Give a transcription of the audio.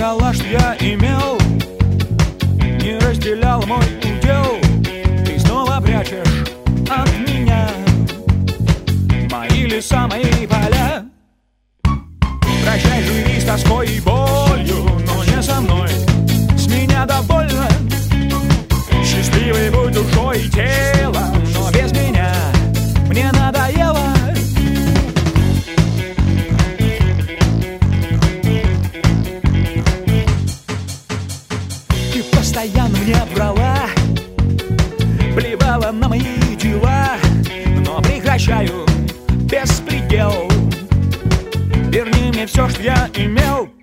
брала, что я имел, не разделял мой удел. Ты снова прячешь от меня мои леса, мои поля. Прощай, живи с тоской и болью, но не со мной, с меня довольно. Счастливый будь душой и телом, но без меня мне надоело. Ты постоянно мне врала, плевала на мои дела, но прекращаю беспредел. Верни мне все, что я имел.